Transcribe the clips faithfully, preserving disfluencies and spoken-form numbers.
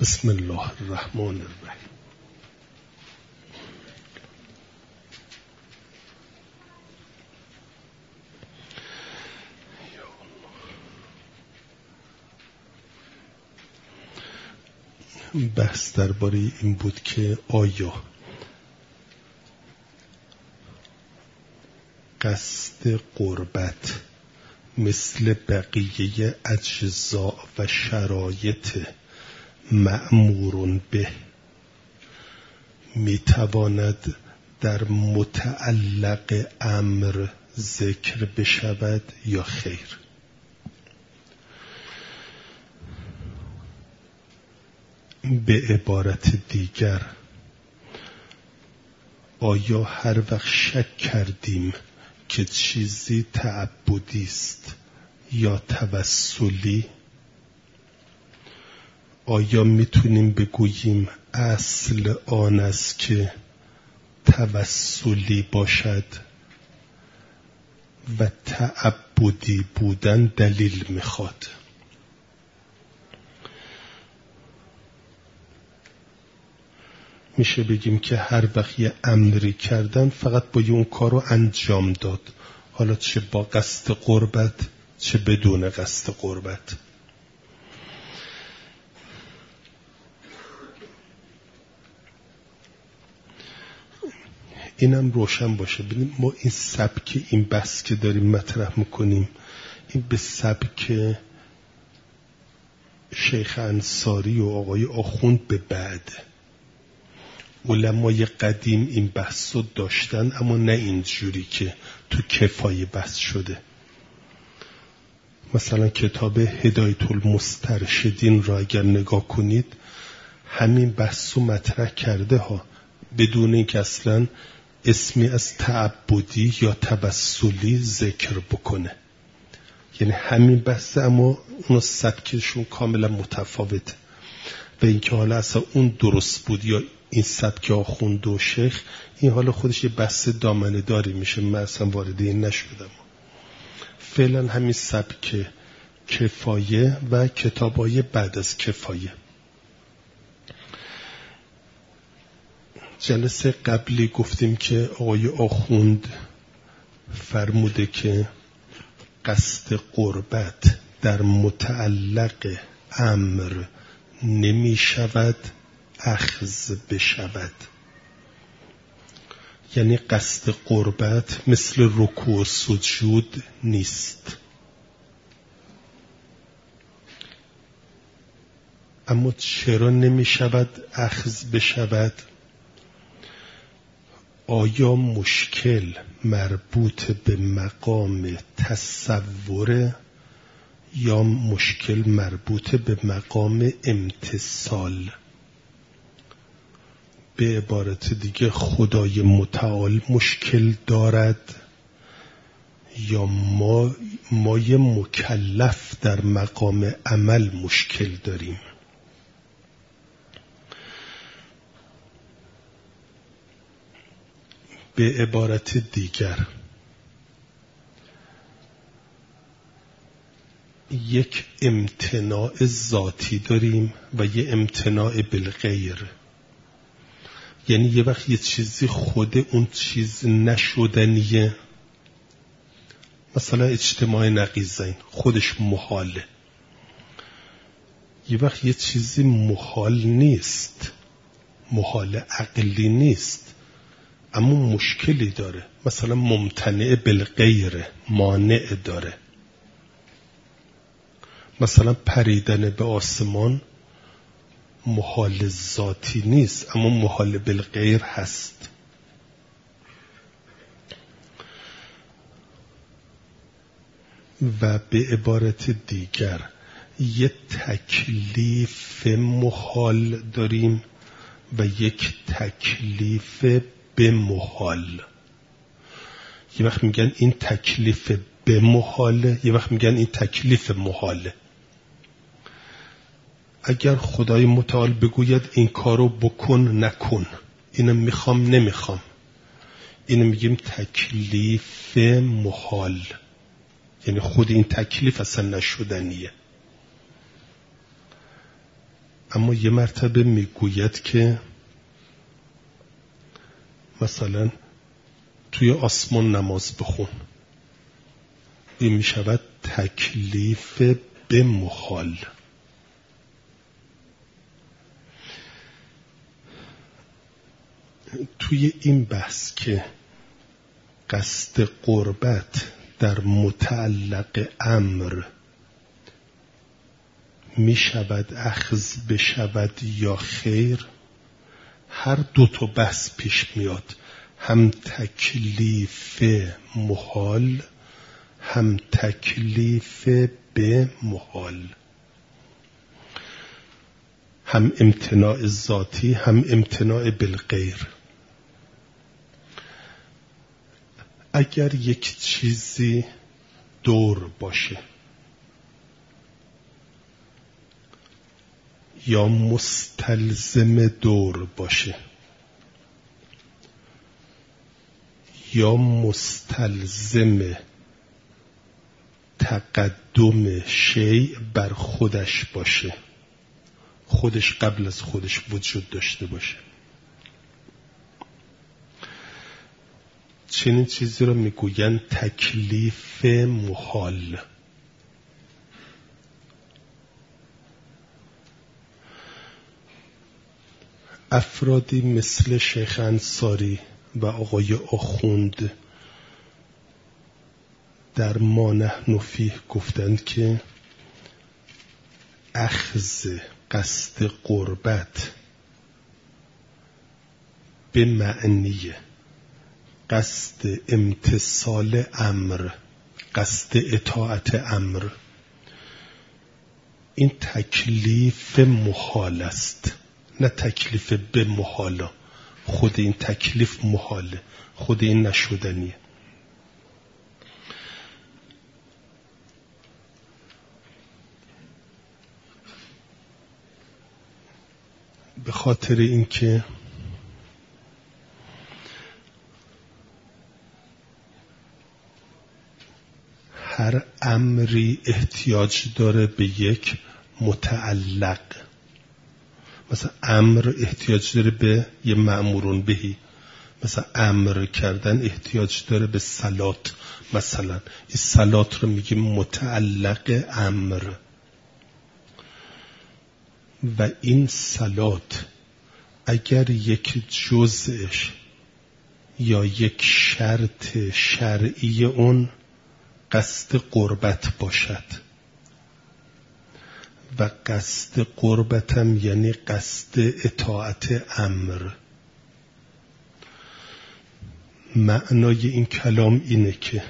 بسم الله الرحمن الرحیم. بحث درباره این بود که آیا قصد قربت مثل بقیه اجزا و شرایط مأمور به میتواند در متعلق امر ذکر بشود یا خیر؟ به عبارت دیگر، آیا هر وقت شک کردیم که چیزی تعبدی است یا توسلی، آیا میتونیم بگوییم اصل آن است که توسلی باشد و تعبدی بودن دلیل میخواد؟ میشه بگیم که هر وقت یه امری کردن فقط باید اون کار رو انجام داد، حالا چه با قصد قربت چه بدون قصد قربت. اینم روشن باشه. ببینیم ما این سبک این بحث که داریم مطرح میکنیم، این به سبک شیخ انصاری و آقای آخوند به بعد. علمای قدیم این بحث رو داشتن، اما نه اینجوری که تو کفایه بحث شده. مثلا کتاب هدایت المسترشدین را اگر نگاه کنید، همین بحث رو مطرح کرده ها، بدون اینکه اصلا اسمی از تعبدی یا توسلی ذکر بکنه. یعنی همین بحث، اما اون سبکشون کاملا متفاوته. و اینکه حالا اصلا اون درست بود یا این سبک آخوند و شیخ، این حالا خودش یه بحث دامنه داری میشه، من اصلا وارد این نشدم. فعلا همین سبک کفایه و کتابای بعد از کفایه. جلسه قبلی گفتیم که آقای آخوند فرموده که قصد قربت در متعلق امر نمی شود اخذ بشود. یعنی قصد قربت مثل رکوع و سجود نیست. اما چرا نمی شود اخذ بشود؟ آیا مشکل مربوط به مقام تصور یا مشکل مربوط به مقام امتثال؟ به عبارت دیگه، خدای متعال مشکل دارد یا ما ما یه مکلف در مقام عمل مشکل داریم؟ به عبارت دیگر، یک امتناع ذاتی داریم و یه امتناع بالغیر. یعنی یه وقت یه چیزی خود اون چیز نشدنیه، مثلا اجتماع نقیضین خودش محاله. یه وقت یه چیزی محال نیست، محال عقلی نیست، اما مشکلی داره، مثلا ممتنع بالغیر، مانع داره. مثلا پریدن به آسمان محال ذاتی نیست، اما محال بالغیر هست. و به عبارت دیگر، یک تکلیف محال داریم و یک تکلیف به محال. یه وقت میگن این تکلیف به محاله، یه وقت میگن این تکلیف محاله. اگر خدای متعال بگوید این کارو بکن نکن، اینو میخوام نمیخوام، اینو میگیم تکلیف محال. یعنی خود این تکلیف اصلا نشدنیه. اما یه مرتبه میگوید که مثلا توی آسمان نماز بخون، این میشود تکلیف به محال. توی این بحث که قصد قربت در متعلق امر می شود اخذ بشود یا خیر، هر دو تا بحث پیش میاد، هم تکلیف محال هم تکلیف به محال، هم امتناع ذاتی هم امتناع بالغیر. اگر یک چیزی دور باشه یا مستلزم دور باشه یا مستلزم تقدم شیء بر خودش باشه، خودش قبل از خودش وجود داشته باشه، چنین چیزی رو میگوین تکلیف محال. افرادی مثل شیخ انصاری و آقای آخوند در ما نحن فیه گفتند که اخذ قصد قربت به معنی قصد امتثال امر، قصد اطاعت امر، این تکلیف محال است، نه تکلیف به محالا. خود این تکلیف محاله، خود این نشدنیه. به خاطر اینکه هر امری احتیاج داره به یک متعلق. مثلا امر احتیاج داره به یه مأمورون بهی، مثلا امر کردن احتیاج داره به صلات. مثلا این صلات رو میگیم متعلق امر، و این صلات اگر یک جزءش یا یک شرط شرعی اون قصد قربت باشد، و قصد قربتم یعنی قصد اطاعت امر. معنای این کلام اینه که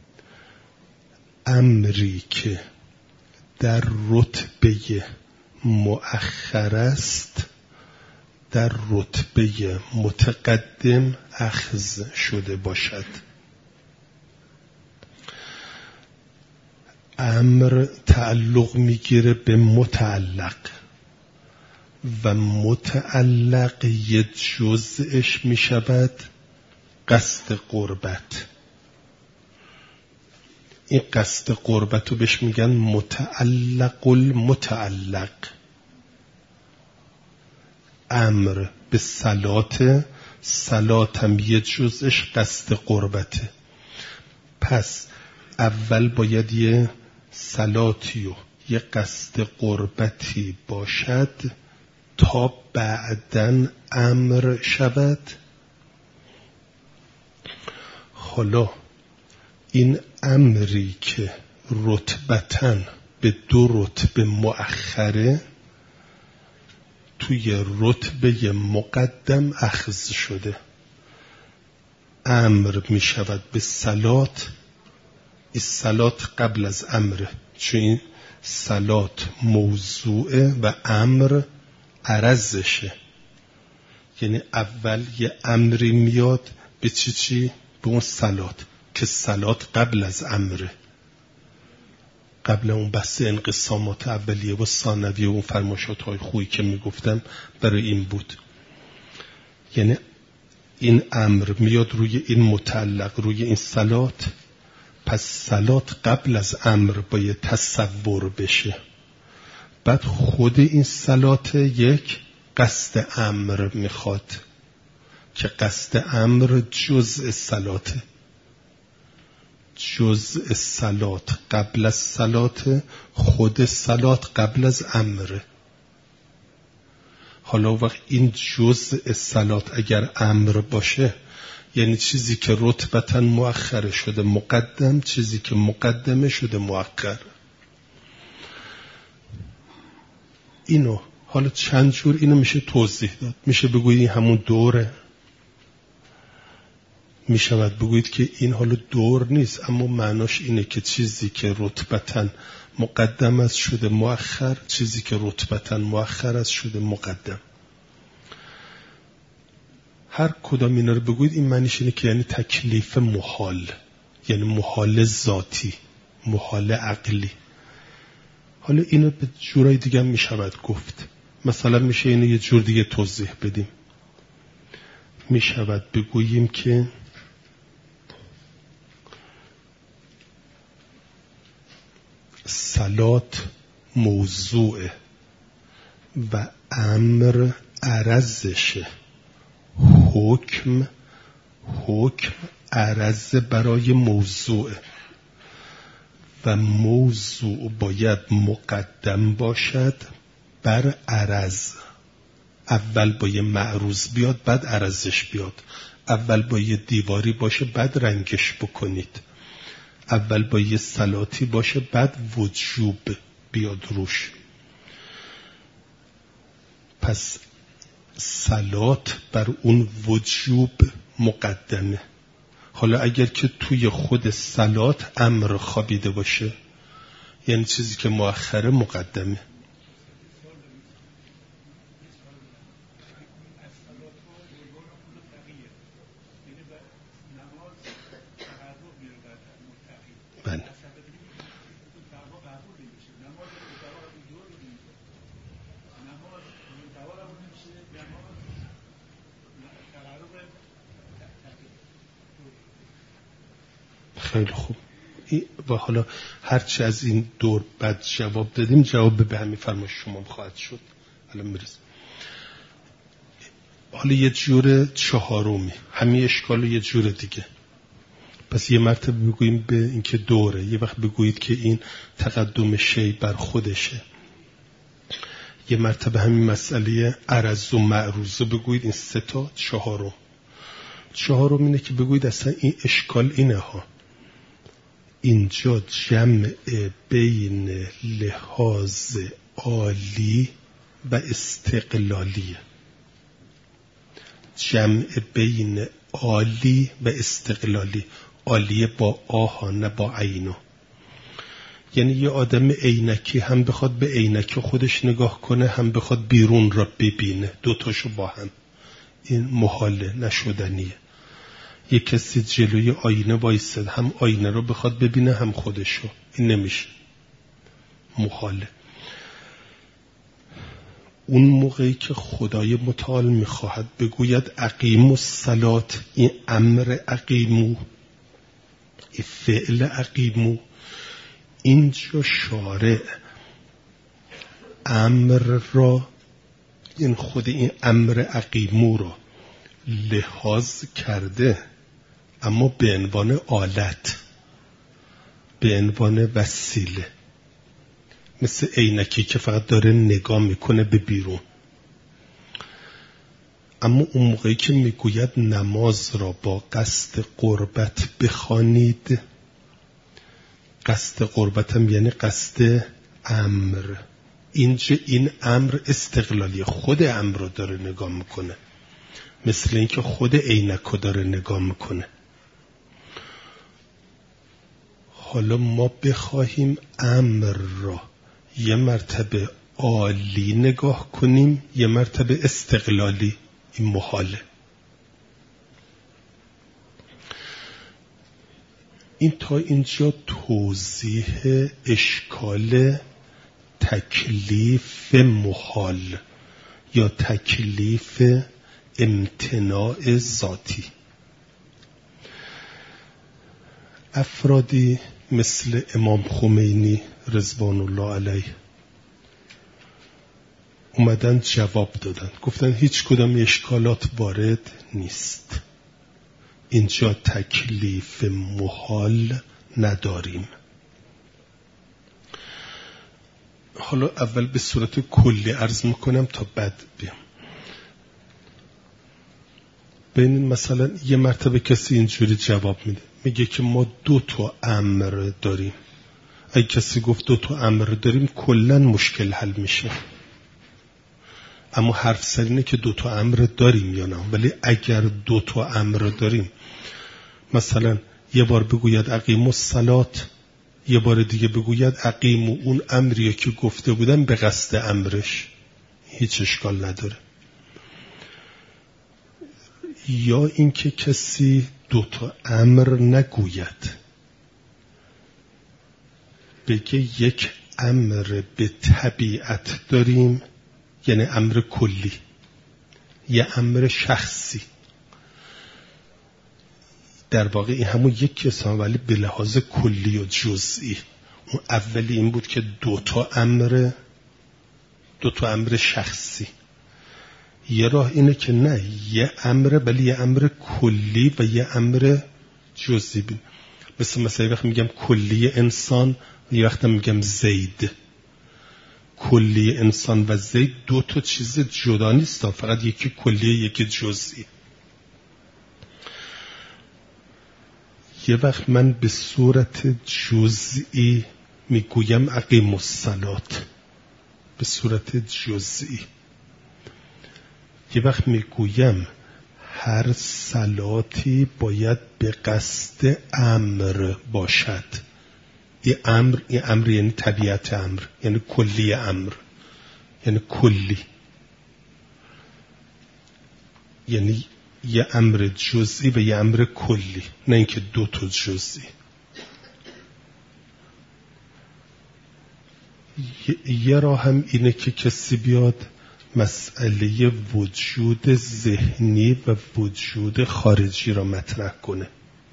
امری که در رتبه مؤخر است در رتبه متقدم اخذ شده باشد. امر تعلق میگیره به متعلق و متعلق یه جزءش میشود قصد قربت. این قصد قربت رو بهش میگن متعلق المتعلق. امر به صلات، صلات هم یه جزءش قصد قربته. پس اول باید یه صلاتی و یه قصد قربتی باشد تا بعداً امر شود. حالا این امری که رتبتاً به دو رتبه مؤخره توی رتبه مقدم اخذ شده، امر می شود به صلات. این صلات قبل از امره، چون این صلات موضوعه و امر عرضشه. یعنی اول یه امری میاد به چی چی؟ به اون صلات، که صلات قبل از امره، قبل اون بحث انقسامات اولیه و ثانویه و اون فرمایشات های خویی که میگفتم برای این بود. یعنی این امر میاد روی این متعلق، روی این صلات. پس صلات قبل از امر باید تصور بشه بعد خود این صلات یک قصد امر میخواد که قصد امر جزء صلاته، جزء صلات قبل از صلات، خود صلات قبل از امره. حالا وقت این جزء صلات اگر امر باشه یعنی چیزی که رتبتاً مؤخر شده مقدم، چیزی که مقدمه شده مؤخر. اینو حالا چند جور اینو میشه توضیح داد. میشه بگویید این همون دوره، میشود بگویید که این حالا دور نیست اما معناش اینه که چیزی که رتبتاً مقدم است شده مؤخر، چیزی که رتبتاً مؤخر است شده مقدم. هر کدام اینا رو بگویید این معنیش اینه که یعنی تکلیف محال، یعنی محال ذاتی، محال عقلی. حالا اینو به جورای دیگه هم میشود گفت. مثلا میشه اینو یه جور دیگه توضیح بدیم. میشود بگوییم که صلات موضوع و امر عرضشه، حکم حکم عرض برای موضوع و موضوع باید مقدم باشد بر عرض. اول با یه معروض بیاد بعد عرضش بیاد، اول با یه دیواری باشه بعد رنگش بکنید، اول با یه صلاتی باشه بعد وجوب بیاد روش. پس صلات بر اون وجوب مقدمه. حالا اگر که توی خود صلات امر خوابیده باشه یعنی چیزی که مؤخره مقدمه. بله. خیلی خوب. و حالا هرچی از این دور بعد جواب دادیم جواب به همین فرمایش شما خواهد شد. الان میرسیم. حالا یه جور چهارمی، همین اشکال یه جور دیگه. پس یه مرتبه بگوییم به اینکه دوره، یه وقت بگویید که این تقدم شی بر خودشه، یه مرتبه همین مسئله عرض و معروض بگویید. این سه تا چهارم. چهارم اینه که بگویید اصلا این اشکال اینه ها، اینجا جمع بین لحاظ عالی و استقلالیه، جمع بین عالی و استقلالی. عالیه با آها نه با عینو. یعنی یه آدم عینکی هم بخواد به عینک خودش نگاه کنه هم بخواد بیرون را ببینه، دوتاشو با هم، این محاله، نشدنیه. یه کسی جلوی آینه وایسد هم آینه رو بخواد ببینه هم خودشو، این نمیشه، محاله. اون موقعی که خدای متعال میخواهد بگوید اقیموا الصلات، این امر اقیمو، این فعل اقیمو، اینجا شارع امر را، این خود این امر اقیمو را لحاظ کرده اما به عنوان آلت، به عنوان وسیله، مثل عینکی که فقط داره نگاه میکنه به بیرون. اما اون موقعی که میگوید نماز را با قصد قربت بخوانید، قصد قربت هم یعنی قصد امر. اینجا این امر استقلالی، خود امر رو داره نگاه میکنه، مثل اینکه خود عینک رو داره نگاه میکنه. حالا ما بخواهیم امر را یه مرتبه عالی نگاه کنیم یه مرتبه استقلالی، این محاله. این تا اینجا توضیح اشکال تکلیف محال یا تکلیف امتناع ذاتی. افرادی مثل امام خمینی رضوان الله علیه اومدن جواب دادن، گفتن هیچ کدام اشکالات وارد نیست، اینجا تکلیف محال نداریم. حالا اول به صورت کلی عرض میکنم تا بعد بیام. ببینید مثلا یه مرتبه کسی اینجوری جواب میده، میگه که ما دو تا امر داریم. اگه کسی گفت دو تا امر داریم کلا مشکل حل میشه. اما حرف سر اینه که دو تا امر داریم یا نه. ولی اگر دو تا امر داریم، مثلا یه بار بگوید اقیموا الصلات، یه بار دیگه بگوید اقیموا، اون امریه که گفته بودن به قصد امرش، هیچ اشکال نداره. یا اینکه کسی دو تا امر نگوید، بگه یک امر به طبیعت داریم، یعنی امر کلی، یه امر شخصی. در واقع این همون یک کسان ولی به لحاظ کلی و جزئی. اون اولی این بود که دو تا امر دو تا امر شخصی. یه راه اینه که نه، یه امر ولی یه امر کلی و یه امر جزئی. مثل مثلا یه وقت میگم کلی انسان، یه وقت میگم زید. کلی انسان و زید دو تا چیز جدا نیست، فقط یکی کلی یکی جزئی. یه وقت من به صورت جزئی میگویم اقیموا الصلات، به صورت جزئی. یه وقت میگویم هر صلاتی باید به قصد امر باشد. این امر این امر یعنی طبیعت امر، یعنی کلی امر، یعنی کلی، یعنی یه امر جزئی و یه امر کلی، نه اینکه دو تا جزئی. یه راه هم اینه که کسی بیاد مسئله وجود ذهنی و وجود خارجی را مطرح کنه.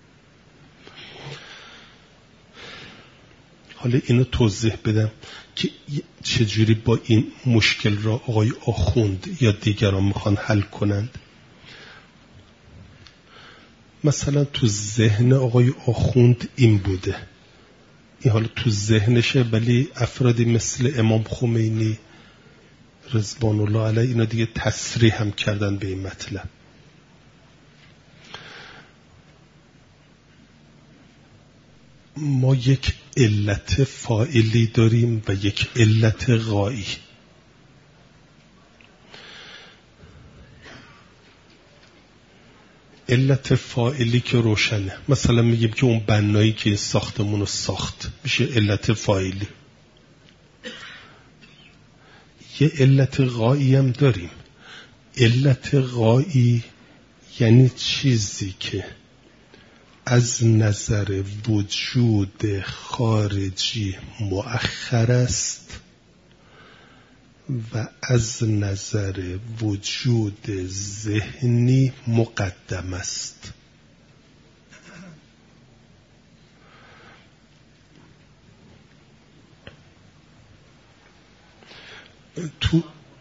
حالا اینو توضیح بدم که چجوری با این مشکل را آقای آخوند یا دیگران میخوان حل کنند. مثلا تو ذهن آقای آخوند این بوده، این حالا تو ذهنشه، ولی افرادی مثل امام خمینی رضوان الله علیه اینا دیگه تصریح هم کردن به این مطلب. ما یک علت فاعلی داریم و یک علت غایی. علت فاعلی که روشنه، مثلا میگیم که اون بنایی که ساختمون رو ساخت میشه علت فاعلی. یه علت غایی هم داریم. علت غایی یعنی چیزی که از نظر وجود خارجی مؤخر است و از نظر وجود ذهنی مقدم است. تو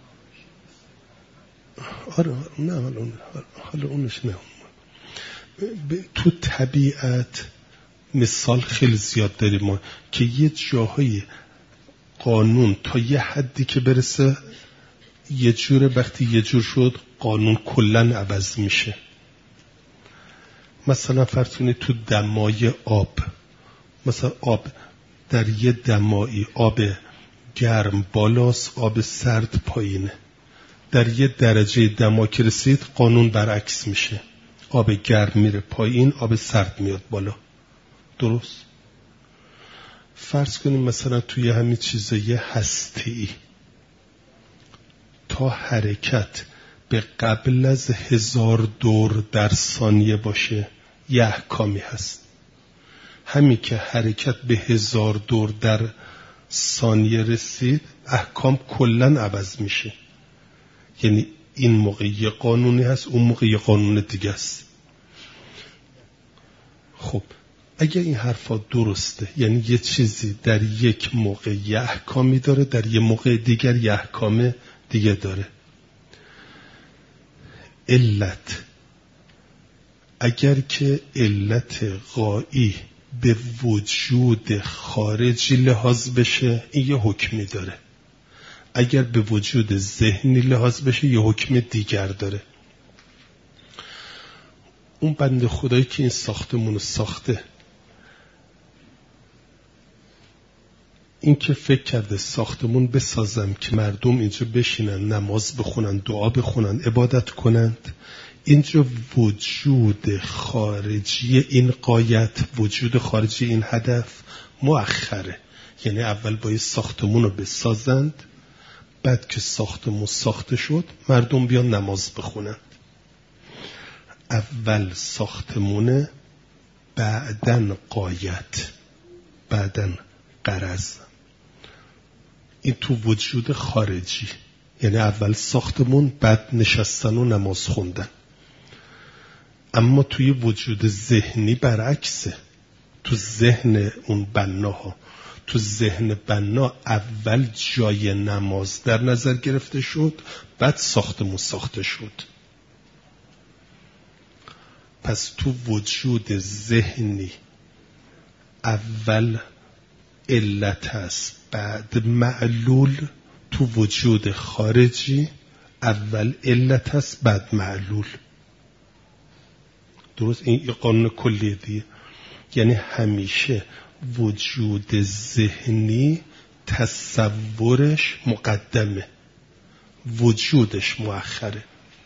آره نه حالا حالا اونش نه تو طبیعت مثال خیلی زیاد داریم ما که یه جاهای قانون تا یه حدی که برسه یه جوره، وقتی یه جور شد قانون کلن عوض میشه. مثلا فرض کنید تو دمای آب، مثلا آب در یه دمایی آب گرم بالاست، آب سرد پایینه. در یه درجه دما که رسید قانون برعکس میشه، آب گرم میره پایین، آب سرد میاد بالا. درست؟ فرض کنیم مثلا توی همین چیزای هستی تا حرکت به قبل از هزار دور در ثانیه باشه یه احکامی هست. همین که حرکت به هزار دور در ثانیه رسید احکام کلن عوض میشه. یعنی این موقع یه قانونی هست، اون موقع یه قانون دیگه است. خب اگه این حرفا درسته، یعنی یه چیزی در یک موقع یه احکامی داره، در یه موقع دیگر یه احکام دیگه داره. علت، اگر که علت غایی به وجود خارجی لحاظ بشه این یه حکمی داره، اگر به وجود ذهنی لحاظ بشه یه حکم دیگر داره. اون بنده خدایی که این ساختمون رو ساخته، این که فکر کرده ساختمون بسازم که مردم اینجا بشینن نماز بخونن، دعا بخونن، عبادت کنند، اینجا وجود خارجی این غایت، وجود خارجی این هدف مؤخره. یعنی اول باید ساختمون رو بسازند، بعد که ساختمون ساخته شد مردم بیان نماز بخونند. اول ساختمونه، بعدن غایت، بعدن غرض. این تو وجود خارجی، یعنی اول ساختمون بعد نشستن و نماز خوندن. اما توی وجود ذهنی برعکسه. تو ذهن اون بناها، تو ذهن بنا اول جای نماز در نظر گرفته شد، بعد ساختمون ساخته شد. پس تو وجود ذهنی اول علت هست، بعد معلول. تو وجود خارجی اول علت هست، بعد معلول. درست؟ این قانون کلی دیگه. یعنی همیشه وجود ذهنی تصورش مقدمه، وجودش مؤخره.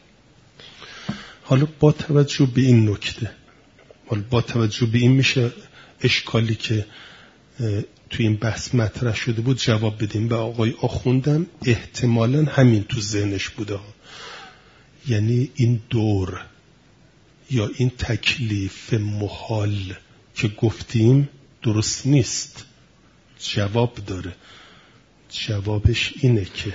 حالا با توجه به این نکته، حالا با توجه به این میشه اشکالی که توی این بحث مطرح شده بود جواب بدیم. به آقای آخوندم احتمالاً همین تو ذهنش بوده، یعنی این دور یا این تکلیف محال که گفتیم درست نیست. جواب داره. جوابش اینه که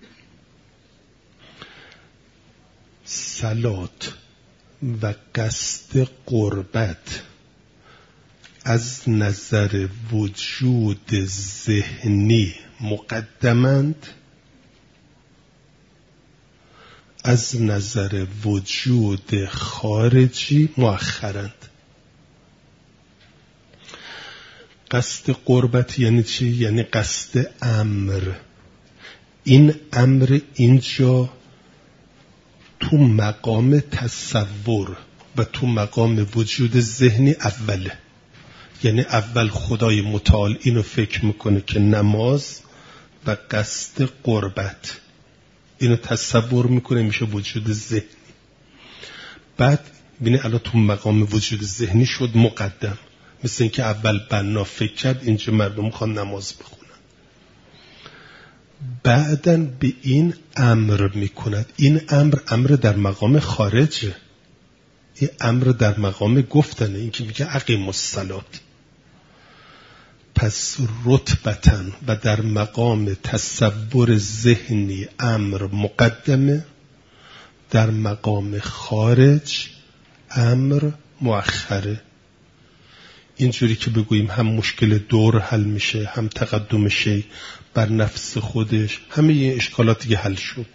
صلات و قصد قربت از نظر وجود ذهنی مقدمند، از نظر وجود خارجی مؤخرند. قصد قربت یعنی چی؟ یعنی قصد امر. این امر اینجا تو مقام تصور و تو مقام وجود ذهنی اوله. یعنی اول خدای متعال اینو فکر میکنه که نماز و قصد قربت، اینو تصور میکنه میشه وجود ذهنی. بعد بینه الان تو مقام وجود ذهنی شد مقدم. مثل اینکه اول بنا فکر کرد اینجا مردم خوان نماز بخونن، بعدن به این امر میکند. این امر امر در مقام خارجه، این امر در مقام گفتنه. این که میگه اقیم الصلات. پس رتبتن و در مقام تصور ذهنی امر مقدمه، در مقام خارج امر مؤخره. اینجوری که بگوییم هم مشکل دور حل میشه، هم تقدم شی بر نفس خودش، همه این اشکالات دیگه حل شد.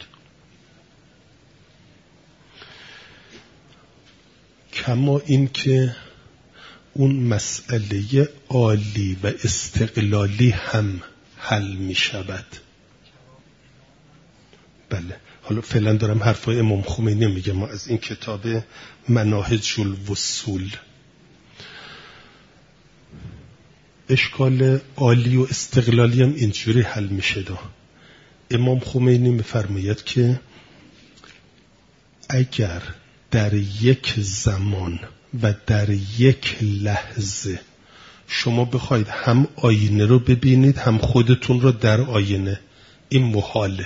کما این که اون مسئله عالی و استقلالی هم حل می شود. بله، حالا فعلا دارم حرفای امام خمینی میگم. ما از این کتاب مناهج الوصول اشکال عالی و استقلالی هم اینجوری حل میشه. دا امام خمینی میفرماید که اگر در یک زمان و در یک لحظه شما بخواید هم آینه رو ببینید هم خودتون رو در آینه، این محاله.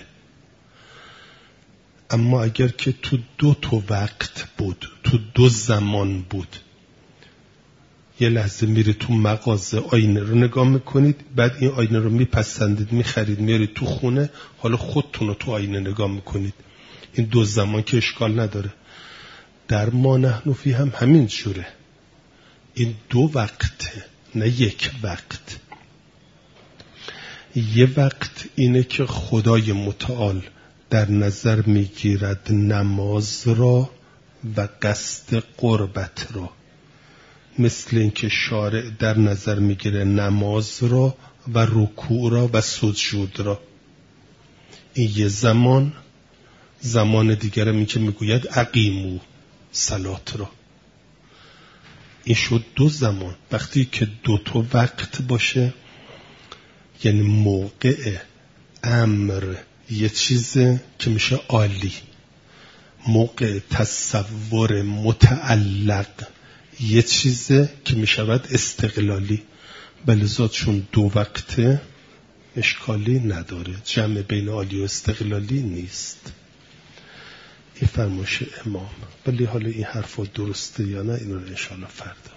اما اگر که تو دو تا وقت بود، تو دو زمان بود، یه لحظه میره تو مغازه آینه رو نگاه میکنید، بعد این آینه رو میپسندید میخرید میارید تو خونه، حالا خودتون رو تو آینه نگاه میکنید، این دو زمان که اشکال نداره. در ما نحن فی هم همین جوره. این دو وقته، نه یک وقت. یه وقت اینه که خدای متعال در نظر میگیرد نماز را و قصد قربت را، مثل اینکه شارع در نظر میگیره نماز را و رکوع را و سجود را. این یه زمان. زمان دیگر می که میگوید اقیمو صلات را. این شد دو زمان. وقتی که دو تا وقت باشه یعنی موقع امر یه چیزه که میشه عالی، موقع تصور متعلق یه چیزه که میشود استقلالی. بلذات چون دو وقته اشکالی نداره، جمع بین عالی و استقلالی نیست. این فرمایش امام. ولی حالا این حرفا درسته یا نه اینو انشاءالله فردا